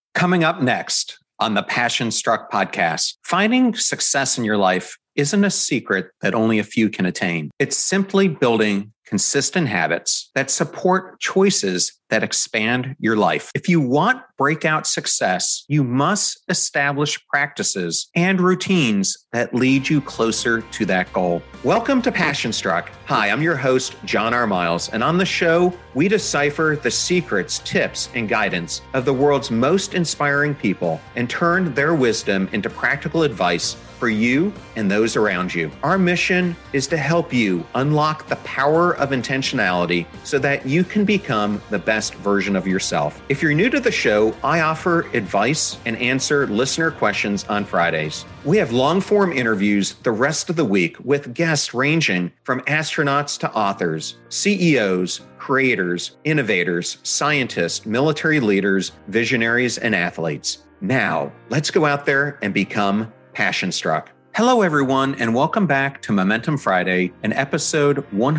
Coming up next on the Passion Struck podcast, finding success in your life isn't a secret that only a few can attain. It's simply building consistent habits that support choices that expand your life. If you want breakout success, you must establish practices and routines that lead you closer to that goal. Welcome to Passion Struck. Hi, I'm your host, John R. Miles, and on the show, we decipher the secrets, tips, and guidance of the world's most inspiring people and turn their wisdom into practical advice for you and those around you. Our mission is to help you unlock the power of intentionality so that you can become the best version of yourself. If you're new to the show, I offer advice and answer listener questions on Fridays. We have long-form interviews the rest of the week with guests ranging from astronauts to authors, CEOs, creators, innovators, scientists, military leaders, visionaries, and athletes. Now, let's go out there and become Passion Struck. Hello, everyone, and welcome back to Momentum Friday and episode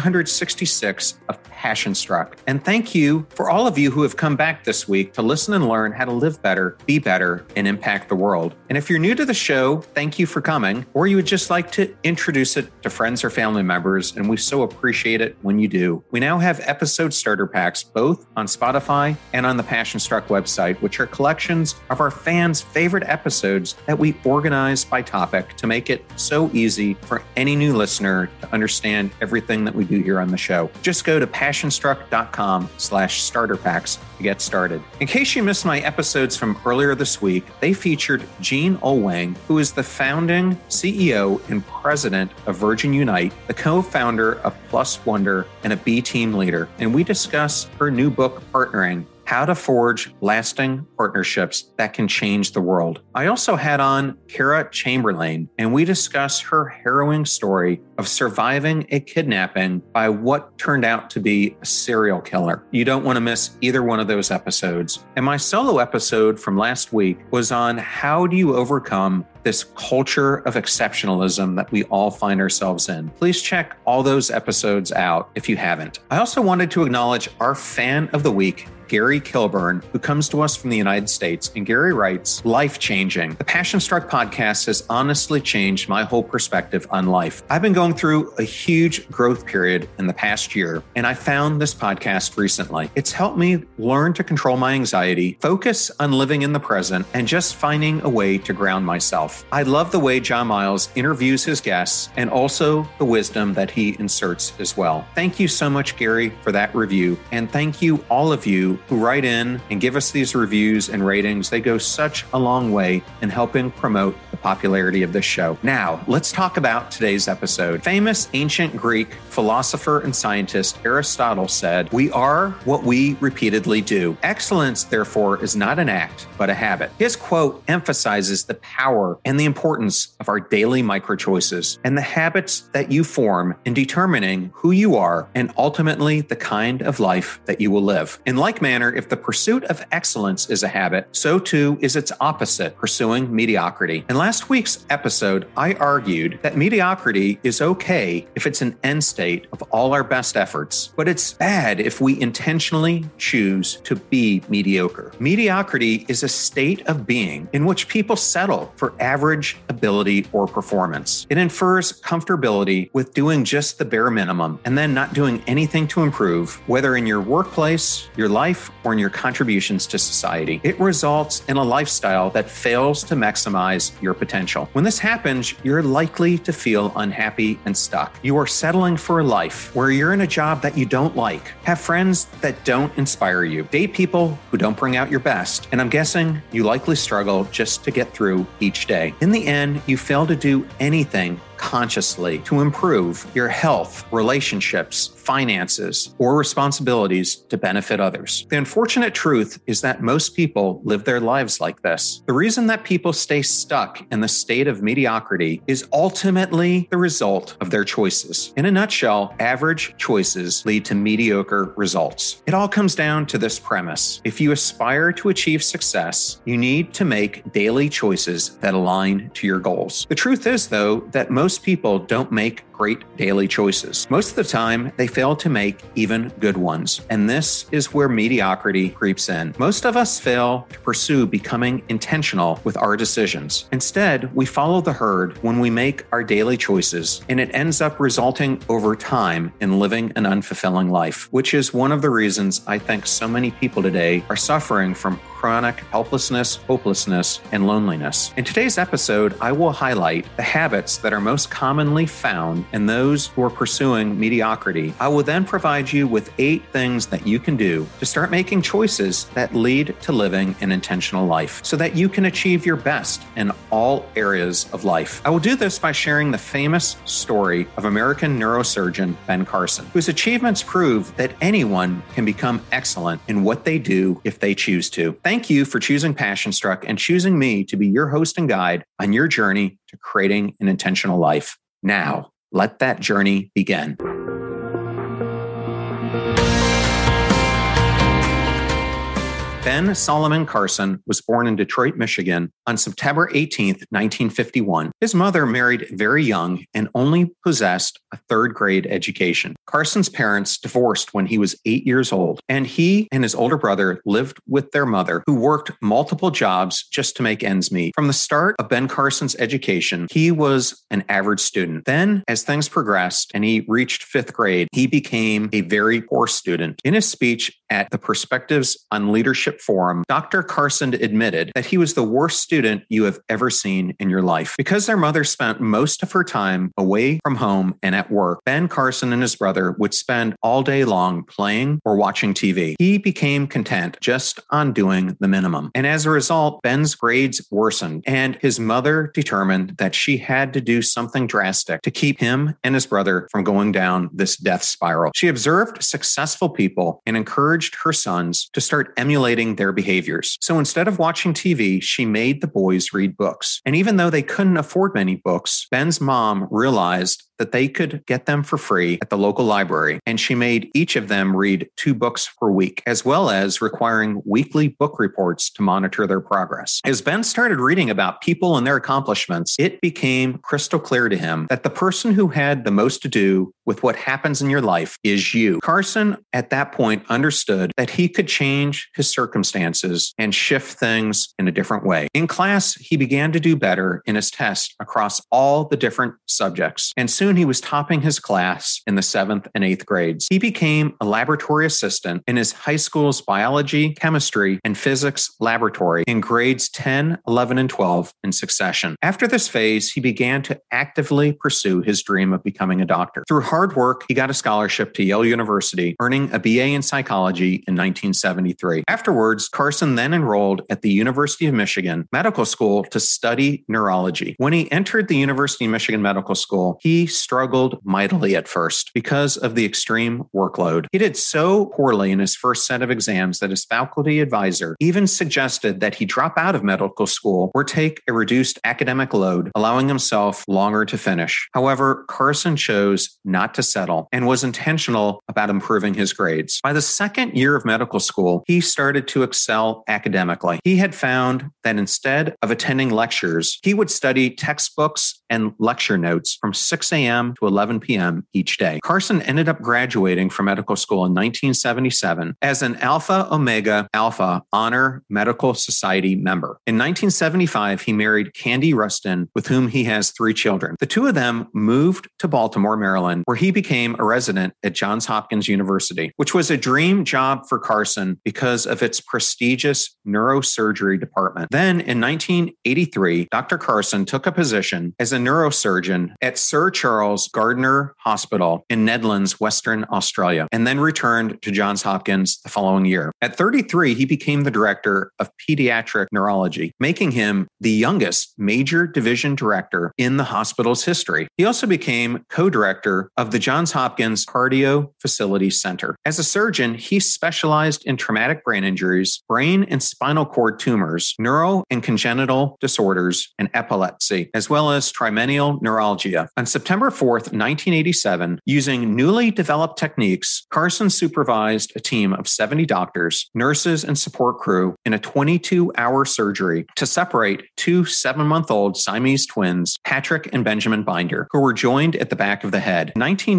166 of Passion Struck. And thank you for all of you who have come back this week to listen and learn how to live better, be better, and impact the world. And if you're new to the show, thank you for coming, or you would just like to introduce it to friends or family members, and we so appreciate it when you do. We now have episode starter packs both on Spotify and on the Passion Struck website, which are collections of our fans' favorite episodes that we organize by topic to make it so easy for any new listener to understand everything that we do here on the show. Just go to passionstruck.com/starter packs to get started. In case you missed my episodes from earlier this week, they featured Jean Oelwang, who is the founding CEO and president of Virgin Unite, the co-founder of Plus Wonder, and a B team leader. And we discuss her new book, Partnering: How to Forge Lasting Partnerships That Can Change the World. I also had on Kara Chamberlain, and we discuss her harrowing story of surviving a kidnapping by what turned out to be a serial killer. You don't want to miss either one of those episodes. And my solo episode from last week was on how do you overcome this culture of exceptionalism that we all find ourselves in. Please check all those episodes out if you haven't. I also wanted to acknowledge our fan of the week, Gary Kilburn, who comes to us from the United States. And Gary writes, life-changing. The Passion Struck podcast has honestly changed my whole perspective on life. I've been going through a huge growth period in the past year, and I found this podcast recently. It's helped me learn to control my anxiety, focus on living in the present, and just finding a way to ground myself. I love the way John Miles interviews his guests and also the wisdom that he inserts as well. Thank you so much, Gary, for that review. And thank you, all of you who write in and give us these reviews and ratings. They go such a long way in helping promote the popularity of this show. Now, let's talk about today's episode. Famous ancient Greek philosopher and scientist Aristotle said, "We are what we repeatedly do. Excellence, therefore, is not an act, but a habit." His quote emphasizes the power and the importance of our daily micro choices and the habits that you form in determining who you are and ultimately the kind of life that you will live. In like manner, if the pursuit of excellence is a habit, so too is its opposite, pursuing mediocrity. In last week's episode, I argued that mediocrity is okay if it's an end state of all our best efforts, but it's bad if we intentionally choose to be mediocre. Mediocrity is a state of being in which people settle for average ability or performance. It infers comfortability with doing just the bare minimum and then not doing anything to improve, whether in your workplace, your life, or in your contributions to society. It results in a lifestyle that fails to maximize your potential. When this happens, you're likely to feel unhappy and stuck. You are settling for a life where you're in a job that you don't like, have friends that don't inspire you, date people who don't bring out your best, and I'm guessing you likely struggle just to get through each day. In the end, you fail to do anything consciously to improve your health, relationships, finances, or responsibilities to benefit others. The unfortunate truth is that most people live their lives like this. The reason that people stay stuck in the state of mediocrity is ultimately the result of their choices. In a nutshell, average choices lead to mediocre results. It all comes down to this premise. If you aspire to achieve success, you need to make daily choices that align to your goals. The truth is, though, that most people don't make great daily choices. Most of the time, they fail to make even good ones. And this is where mediocrity creeps in. Most of us fail to pursue becoming intentional with our decisions. Instead, we follow the herd when we make our daily choices, and it ends up resulting over time in living an unfulfilling life, which is one of the reasons I think so many people today are suffering from chronic helplessness, hopelessness, and loneliness. In today's episode, I will highlight the habits that are most commonly found in those who are pursuing mediocrity. I will then provide you with 8 things that you can do to start making choices that lead to living an intentional life so that you can achieve your best in all areas of life. I will do this by sharing the famous story of American neurosurgeon Ben Carson, whose achievements prove that anyone can become excellent in what they do if they choose to. Thank you for choosing Passion Struck and choosing me to be your host and guide on your journey to creating an intentional life. Now, let that journey begin. Ben Solomon Carson was born in Detroit, Michigan on September 18, 1951. His mother married very young and only possessed a 3rd grade education. Carson's parents divorced when he was 8 years old, and he and his older brother lived with their mother, who worked multiple jobs just to make ends meet. From the start of Ben Carson's education, he was an average student. Then, as things progressed and he reached 5th grade, he became a very poor student. In his speech at the Perspectives on Leadership Forum, Dr. Carson admitted that he was the worst student you have ever seen in your life. Because their mother spent most of her time away from home and at work, Ben Carson and his brother would spend all day long playing or watching TV. He became content just on doing the minimum. And as a result, Ben's grades worsened, and his mother determined that she had to do something drastic to keep him and his brother from going down this death spiral. She observed successful people and encouraged her sons to start emulating their behaviors. So instead of watching TV, she made the boys read books. And even though they couldn't afford many books, Ben's mom realized that they could get them for free at the local library, and she made each of them read 2 books per week, as well as requiring weekly book reports to monitor their progress. As Ben started reading about people and their accomplishments, it became crystal clear to him that the person who had the most to do with what happens in your life is you. Carson, at that point, understood that he could change his circumstances and shift things in a different way. In class, he began to do better in his tests across all the different subjects, and soon he was topping his class in the 7th and 8th grades. He became a laboratory assistant in his high school's biology, chemistry, and physics laboratory in grades 10, 11, and 12 in succession. After this phase, he began to actively pursue his dream of becoming a doctor. Through hard work, he got a scholarship to Yale University, earning a BA in psychology in 1973. Afterwards, Carson then enrolled at the University of Michigan Medical School to study neurology. When he entered the University of Michigan Medical School, he struggled mightily at first because of the extreme workload. He did so poorly in his first set of exams that his faculty advisor even suggested that he drop out of medical school or take a reduced academic load, allowing himself longer to finish. However, Carson chose not to settle and was intentional about improving his grades. By the 2nd year of medical school, he started to excel academically. He had found that instead of attending lectures, he would study textbooks and lecture notes from 6 a.m. to 11 p.m. each day. Carson ended up graduating from medical school in 1977 as an Alpha Omega Alpha Honor Medical Society member. In 1975, he married Candy Rustin, with whom he has 3 children. The 2 of them moved to Baltimore, Maryland, where he became a resident at Johns Hopkins University, which was a dream job for Carson because of its prestigious neurosurgery department. Then in 1983, Dr. Carson took a position as a neurosurgeon at Sir Charles Gardner Hospital in Nedlands, Western Australia, and then returned to Johns Hopkins the following year. At 33, he became the director of pediatric neurology, making him the youngest major division director in the hospital's history. He also became co-director of the Johns Hopkins Cardio Facility Center. As a surgeon, he specialized in traumatic brain injuries, brain and spinal cord tumors, neuro and congenital disorders, and epilepsy, as well as trigeminal neuralgia. On September 4th, 1987, using newly developed techniques, Carson supervised a team of 70 doctors, nurses, and support crew in a 22-hour surgery to separate two 7-month-old Siamese twins, Patrick and Benjamin Binder, who were joined at the back of the head. In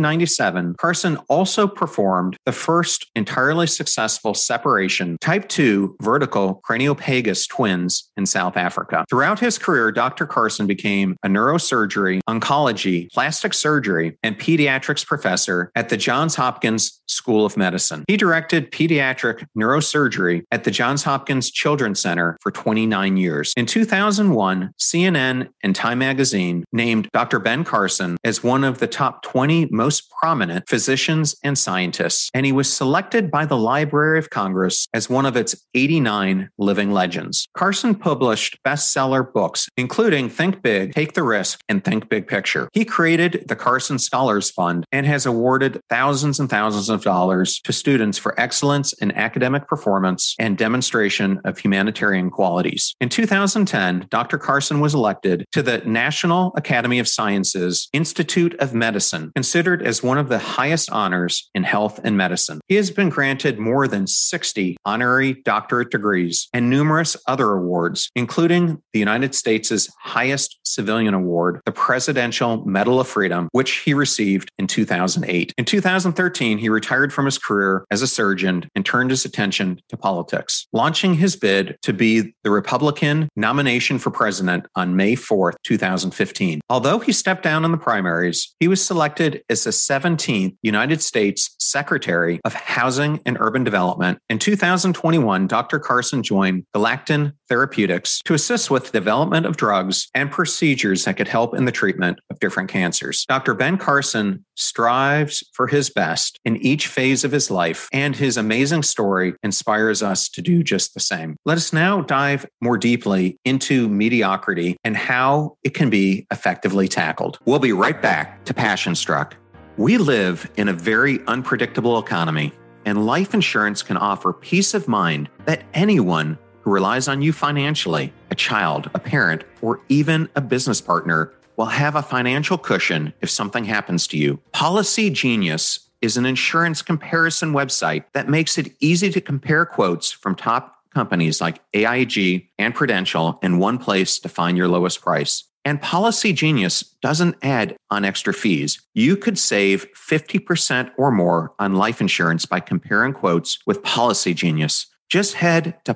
1997, Carson also performed the first entirely successful separation type 2 vertical craniopagus twins in South Africa. Throughout his career, Dr. Carson became a neurosurgery, oncology, plastic surgery, and pediatrics professor at the Johns Hopkins School of Medicine. He directed pediatric neurosurgery at the Johns Hopkins Children's Center for 29 years. In 2001, CNN and Time Magazine named Dr. Ben Carson as one of the top 20 most prominent physicians and scientists, and he was selected by the Library of Congress as one of its 89 living legends. Carson published bestseller books, including Think Big, Take the Risk, and Think Big Picture. He created the Carson Scholars Fund and has awarded thousands and thousands of dollars to students for excellence in academic performance and demonstration of humanitarian qualities. In 2010, Dr. Carson was elected to the National Academy of Sciences Institute of Medicine, considered as one of the highest honors in health and medicine. He has been granted more than 60 honorary doctorate degrees and numerous other awards, including the United States' highest civilian award, the Presidential Medal of Freedom, which he received in 2008. In 2013, he retired from his career as a surgeon and turned his attention to politics, launching his bid to be the Republican nomination for president on May 4th, 2015. Although he stepped down in the primaries, he was selected as the 17th United States Secretary of Housing and Urban Development. In 2021, Dr. Carson joined Galactin Therapeutics to assist with the development of drugs and procedures that could help in the treatment of different cancers. Dr. Ben Carson strives for his best in each phase of his life, and his amazing story inspires us to do just the same. Let us now dive more deeply into mediocrity and how it can be effectively tackled. We'll be right back to Passion Struck. We live in a very unpredictable economy, and life insurance can offer peace of mind that anyone who relies on you financially, a child, a parent, or even a business partner, will have a financial cushion if something happens to you. Policy Genius is an insurance comparison website that makes it easy to compare quotes from top companies like AIG and Prudential in one place to find your lowest price. And Policy Genius doesn't add on extra fees. You could save 50% or more on life insurance by comparing quotes with Policy Genius. Just head to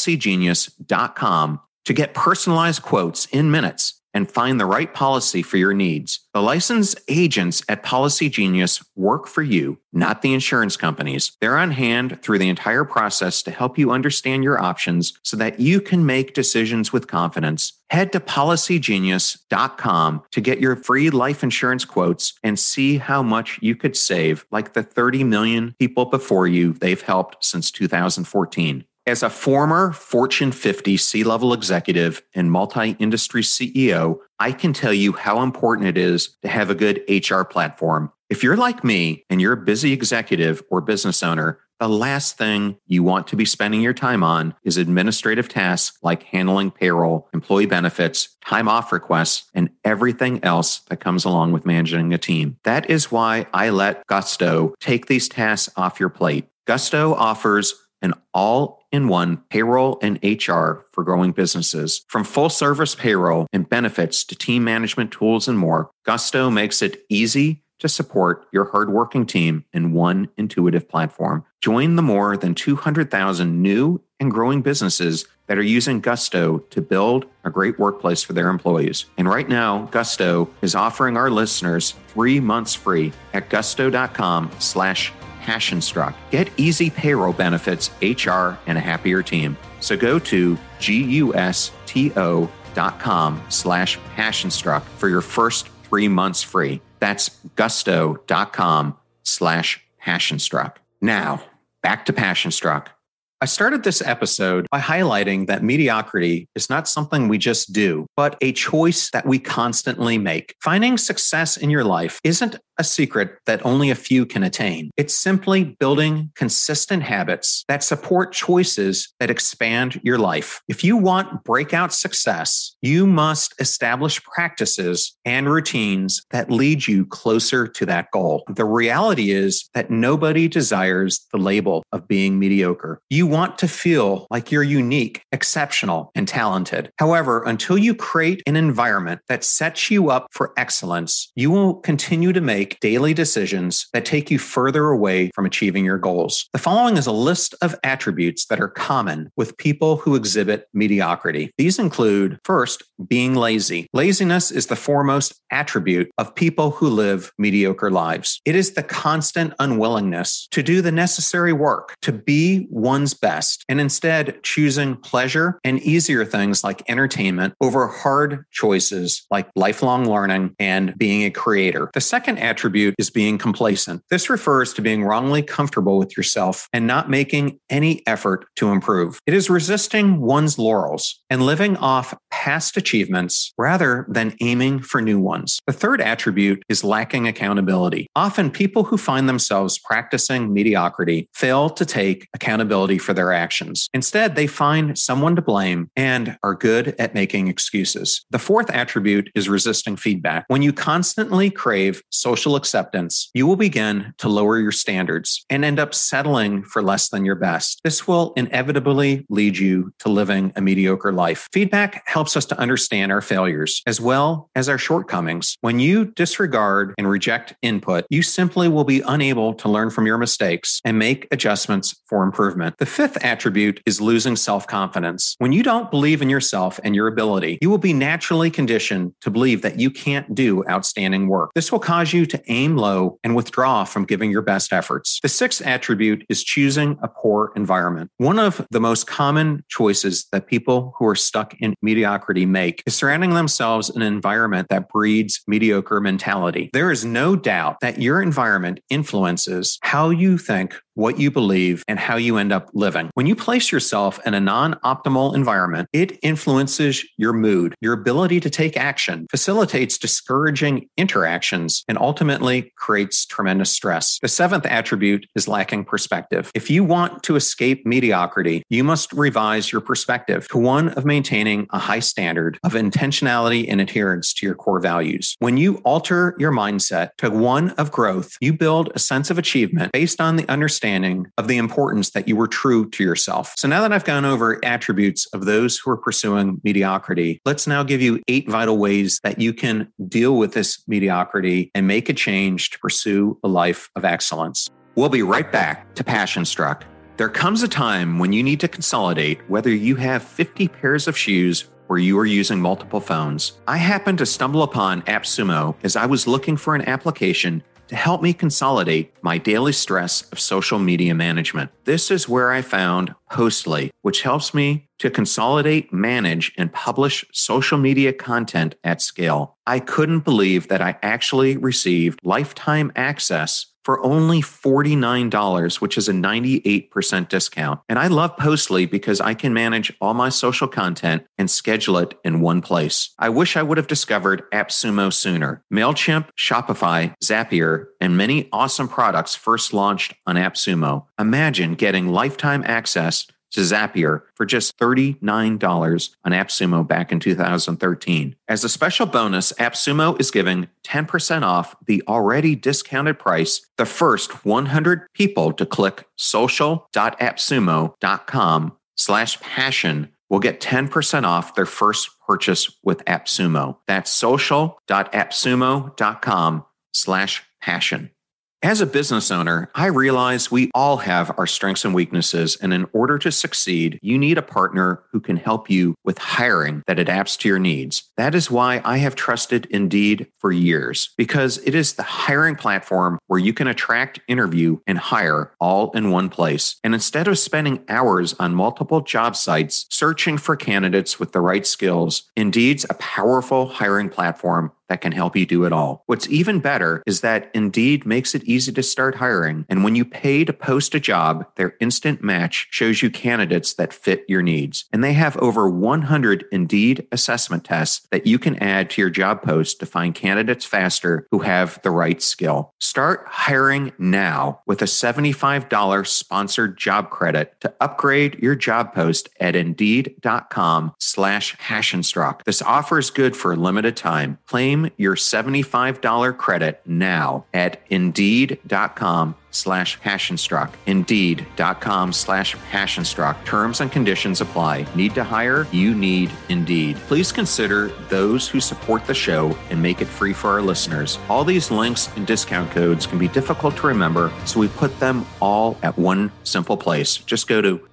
policygenius.com to get personalized quotes in minutes and find the right policy for your needs. The licensed agents at Policy Genius work for you, not the insurance companies. They're on hand through the entire process to help you understand your options so that you can make decisions with confidence. Head to policygenius.com to get your free life insurance quotes and see how much you could save, like the 30 million people before you they've helped since 2014. As a former Fortune 50 C-level executive and multi-industry CEO, I can tell you how important it is to have a good HR platform. If you're like me and you're a busy executive or business owner, the last thing you want to be spending your time on is administrative tasks like handling payroll, employee benefits, time off requests, and everything else that comes along with managing a team. That is why I let Gusto take these tasks off your plate. Gusto offers an all-in-one payroll and HR for growing businesses. From full-service payroll and benefits to team management tools and more, Gusto makes it easy to support your hardworking team in one intuitive platform. Join the more than 200,000 new and growing businesses that are using Gusto to build a great workplace for their employees. And right now, Gusto is offering our listeners 3 months free at gusto.com/passionstruck. Get easy payroll benefits, HR, and a happier team. So go to gusto.com/passionstruck for your first 3 months free. That's gusto.com/passionstruck. Now, back to Passionstruck. I started this episode by highlighting that mediocrity is not something we just do, but a choice that we constantly make. Finding success in your life isn't a secret that only a few can attain. It's simply building consistent habits that support choices that expand your life. If you want breakout success, you must establish practices and routines that lead you closer to that goal. The reality is that nobody desires the label of being mediocre. You want to feel like you're unique, exceptional, and talented. However, until you create an environment that sets you up for excellence, you will continue to make daily decisions that take you further away from achieving your goals. The following is a list of attributes that are common with people who exhibit mediocrity. These include, first, being lazy. Laziness is the foremost attribute of people who live mediocre lives. It is the constant unwillingness to do the necessary work, to be one's best, and instead choosing pleasure and easier things like entertainment over hard choices like lifelong learning and being a creator. The second attribute is being complacent. This refers to being wrongly comfortable with yourself and not making any effort to improve. It is resisting one's laurels and living off past achievements rather than aiming for new ones. The third attribute is lacking accountability. Often people who find themselves practicing mediocrity fail to take accountability for their actions. Instead, they find someone to blame and are good at making excuses. The fourth attribute is resisting feedback. When you constantly crave social acceptance, you will begin to lower your standards and end up settling for less than your best. This will inevitably lead you to living a mediocre life. Feedback helps us to understand our failures as well as our shortcomings. When you disregard and reject input, you simply will be unable to learn from your mistakes and make adjustments for improvement. The fifth attribute is losing self-confidence. When you don't believe in yourself and your ability, you will be naturally conditioned to believe that you can't do outstanding work. This will cause you to aim low and withdraw from giving your best efforts. The sixth attribute is choosing a poor environment. One of the most common choices that people who are stuck in mediocrity make is surrounding themselves in an environment that breeds mediocre mentality. There is no doubt that your environment influences how you think, what you believe, and how you end up living. When you place yourself in a non-optimal environment, it influences your mood, your ability to take action, facilitates discouraging interactions, and ultimately creates tremendous stress. The seventh attribute is lacking perspective. If you want to escape mediocrity, you must revise your perspective to one of maintaining a high standard of intentionality and adherence to your core values. When you alter your mindset to one of growth, you build a sense of achievement based on the understanding of the importance that you were true to yourself. So now that I've gone over attributes of those who are pursuing mediocrity, let's now give you 8 vital ways that you can deal with this mediocrity and make a change to pursue a life of excellence. We'll be right back to Passion Struck. There comes a time when you need to consolidate whether you have 50 pairs of shoes or you are using multiple phones. I happened to stumble upon AppSumo as I was looking for an application to help me consolidate my daily stress of social media management. This is where I found Postly, which helps me to consolidate, manage, and publish social media content at scale. I couldn't believe that I actually received lifetime access for only $49, which is a 98% discount. And I love Postly because I can manage all my social content and schedule it in one place. I wish I would have discovered AppSumo sooner. MailChimp, Shopify, Zapier, and many awesome products first launched on AppSumo. Imagine getting lifetime access to Zapier for just $39 on AppSumo back in 2013. As a special bonus, AppSumo is giving 10% off the already discounted price the first 100 people to click social.appsumo.com/passion will get 10% off their first purchase with AppSumo. That's social.appsumo.com/passion. As a business owner, I realize we all have our strengths and weaknesses, and in order to succeed, you need a partner who can help you with hiring that adapts to your needs. That is why I have trusted Indeed for years, because it is the hiring platform where you can attract, interview, and hire all in one place. And instead of spending hours on multiple job sites searching for candidates with the right skills, Indeed's a powerful hiring platform that can help you do it all. What's even better is that Indeed makes it easy to start hiring. And when you pay to post a job, their instant match shows you candidates that fit your needs. And they have over 100 Indeed assessment tests that you can add to your job post to find candidates faster who have the right skill. Start hiring now with a $75 sponsored job credit to upgrade your job post at Indeed.com/Hashenstruck. This offer is good for a limited time. Claim your $75 credit now at Indeed.com/Hashenstruck. Indeed.com/Hashenstruck. Terms and conditions apply. Need to hire? You need Indeed. Please consider those who support the show and make it free for our listeners. All these links and discount codes can be difficult to remember, so we put them all at one simple place. Just go to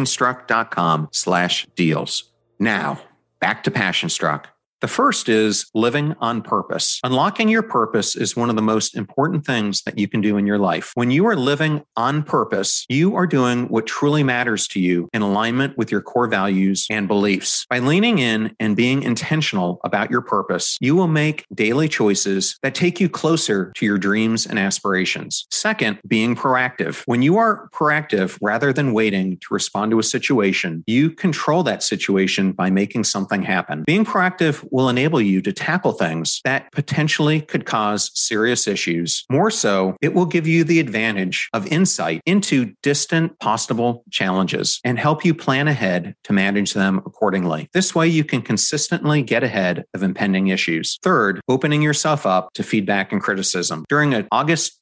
passionstruck.com/deals. Now, back to Passionstruck. The first is living on purpose. Unlocking your purpose is one of the most important things that you can do in your life. When you are living on purpose, you are doing what truly matters to you in alignment with your core values and beliefs. By leaning in and being intentional about your purpose, you will make daily choices that take you closer to your dreams and aspirations. Second, being proactive. When you are proactive rather than waiting to respond to a situation, you control that situation by making something happen. Being proactive will enable you to tackle things that potentially could cause serious issues. More so, it will give you the advantage of insight into distant possible challenges and help you plan ahead to manage them accordingly. This way, you can consistently get ahead of impending issues. Third, opening yourself up to feedback and criticism. During an August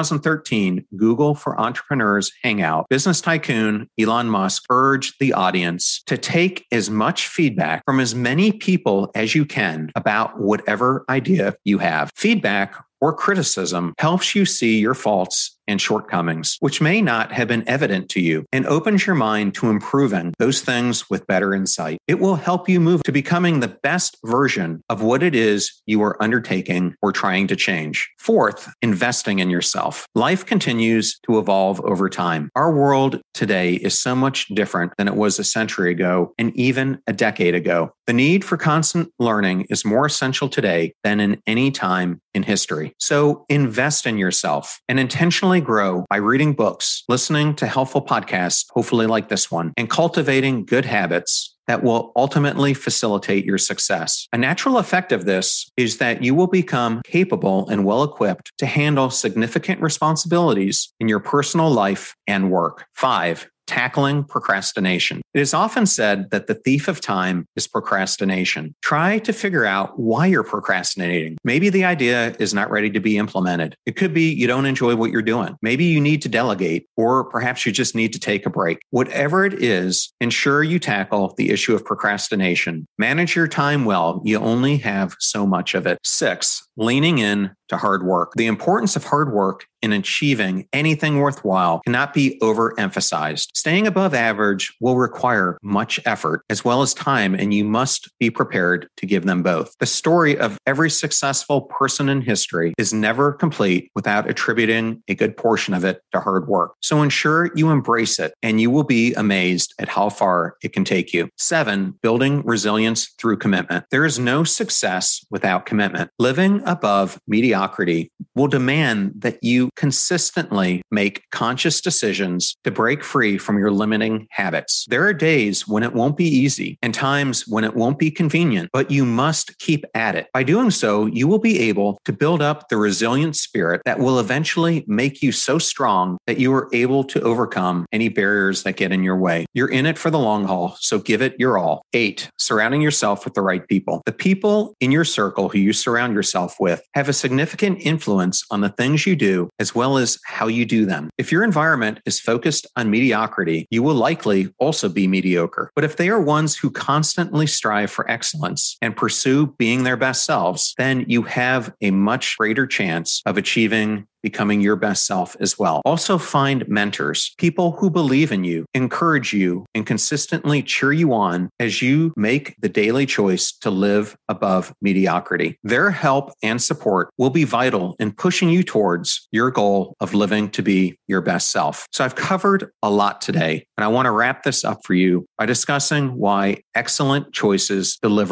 2013 Google for Entrepreneurs Hangout, business tycoon Elon Musk urged the audience to take as much feedback from as many people as you can about whatever idea you have. Feedback or criticism helps you see your faults and shortcomings, which may not have been evident to you, and opens your mind to improving those things with better insight. It will help you move to becoming the best version of what it is you are undertaking or trying to change. Fourth, investing in yourself. Life continues to evolve over time. Our world today is so much different than it was a century ago and even a decade ago. The need for constant learning is more essential today than in any time in history. So invest in yourself and intentionally grow by reading books, listening to helpful podcasts, hopefully like this one, and cultivating good habits that will ultimately facilitate your success. A natural effect of this is that you will become capable and well-equipped to handle significant responsibilities in your personal life and work. 5, tackling procrastination. It is often said that the thief of time is procrastination. Try to figure out why you're procrastinating. Maybe the idea is not ready to be implemented. It could be you don't enjoy what you're doing. Maybe you need to delegate, or perhaps you just need to take a break. Whatever it is, ensure you tackle the issue of procrastination. Manage your time well. You only have so much of it. 6, leaning in to hard work. The importance of hard work in achieving anything worthwhile cannot be overemphasized. Staying above average will require much effort as well as time, and you must be prepared to give them both. The story of every successful person in history is never complete without attributing a good portion of it to hard work. So ensure you embrace it, and you will be amazed at how far it can take you. 7, building resilience through commitment. There is no success without commitment. Living above mediocrity will demand that you consistently make conscious decisions to break free from your limiting habits. There are days when it won't be easy and times when it won't be convenient, but you must keep at it. By doing so, you will be able to build up the resilient spirit that will eventually make you so strong that you are able to overcome any barriers that get in your way. You're in it for the long haul, so give it your all. 8, surrounding yourself with the right people. The people in your circle who you surround yourself with have a significant influence on the things you do as well as how you do them. If your environment is focused on mediocrity, you will likely also be mediocre. But if they are ones who constantly strive for excellence and pursue being their best selves, then you have a much greater chance of achieving becoming your best self as well. Also find mentors, people who believe in you, encourage you, and consistently cheer you on as you make the daily choice to live above mediocrity. Their help and support will be vital in pushing you towards your goal of living to be your best self. So I've covered a lot today, and I want to wrap this up for you by discussing why excellent choices deliver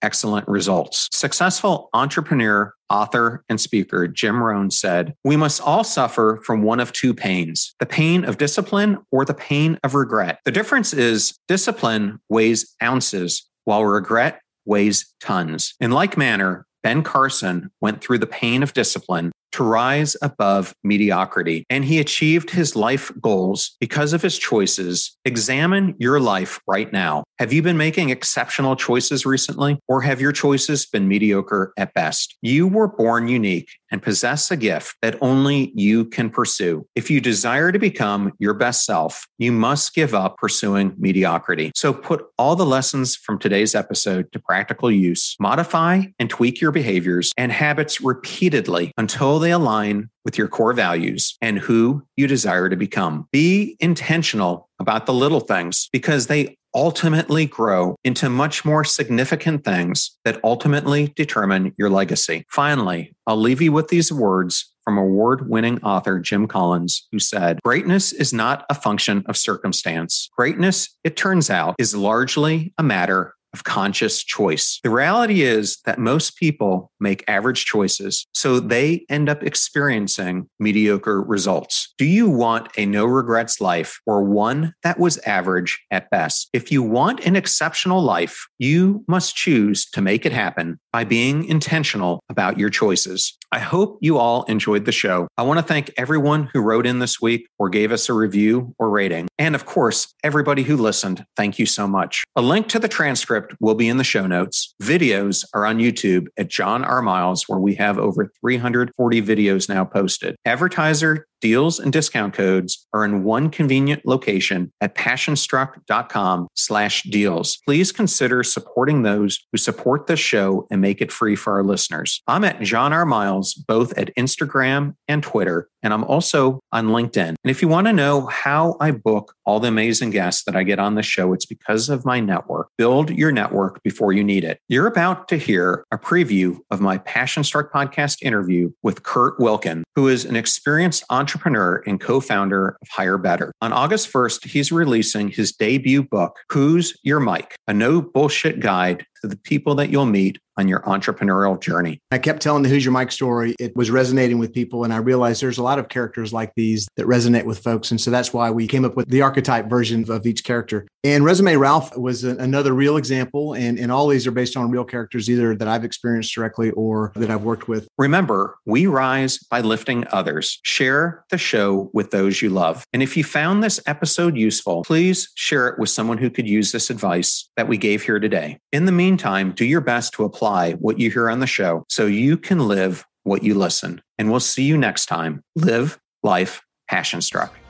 excellent results. Successful entrepreneur, author, and speaker Jim Rohn said, "We must all suffer from one of two pains, the pain of discipline or the pain of regret. The difference is discipline weighs ounces, while regret weighs tons." In like manner, Ben Carson went through the pain of discipline to rise above mediocrity, and he achieved his life goals because of his choices. Examine your life right now. Have you been making exceptional choices recently, or have your choices been mediocre at best? You were born unique and possess a gift that only you can pursue. If you desire to become your best self, you must give up pursuing mediocrity. So put all the lessons from today's episode to practical use. Modify and tweak your behaviors and habits repeatedly until they align with your core values and who you desire to become. Be intentional about the little things because they ultimately grow into much more significant things that ultimately determine your legacy. Finally, I'll leave you with these words from award-winning author Jim Collins, who said, "Greatness is not a function of circumstance. Greatness, it turns out, is largely a matter of conscious choice." The reality is that most people make average choices, so they end up experiencing mediocre results. Do you want a no regrets life or one that was average at best? If you want an exceptional life, you must choose to make it happen by being intentional about your choices. I hope you all enjoyed the show. I want to thank everyone who wrote in this week or gave us a review or rating. And of course, everybody who listened, thank you so much. A link to the transcript will be in the show notes. Videos are on YouTube at John R. Miles, where we have over 340 videos now posted. Advertiser deals and discount codes are in one convenient location at passionstruck.com/deals. Please consider supporting those who support this show and make it free for our listeners. I'm at John R. Miles, both at Instagram and Twitter, and I'm also on LinkedIn. And if you want to know how I book all the amazing guests that I get on the show, it's because of my network. Build your network before you need it. You're about to hear a preview of my Passion Struck podcast interview with Kurt Wilkin, who is an experienced entrepreneur and co-founder of Hire Better. On August 1st, he's releasing his debut book, Who's Your Mike? A no bullshit guide to the people that you'll meet on your entrepreneurial journey. I kept telling the Who's Your Mike story. It was resonating with people. And I realized there's a lot of characters like these that resonate with folks. And so that's why we came up with the archetype version of each character. And Resume Ralph was another real example. And all these are based on real characters, either that I've experienced directly or that I've worked with. Remember, we rise by lifting others. Share the show with those you love. And if you found this episode useful, please share it with someone who could use this advice that we gave here today. In the meantime, do your best to apply what you hear on the show so you can live what you listen. And we'll see you next time. Live life passion struck.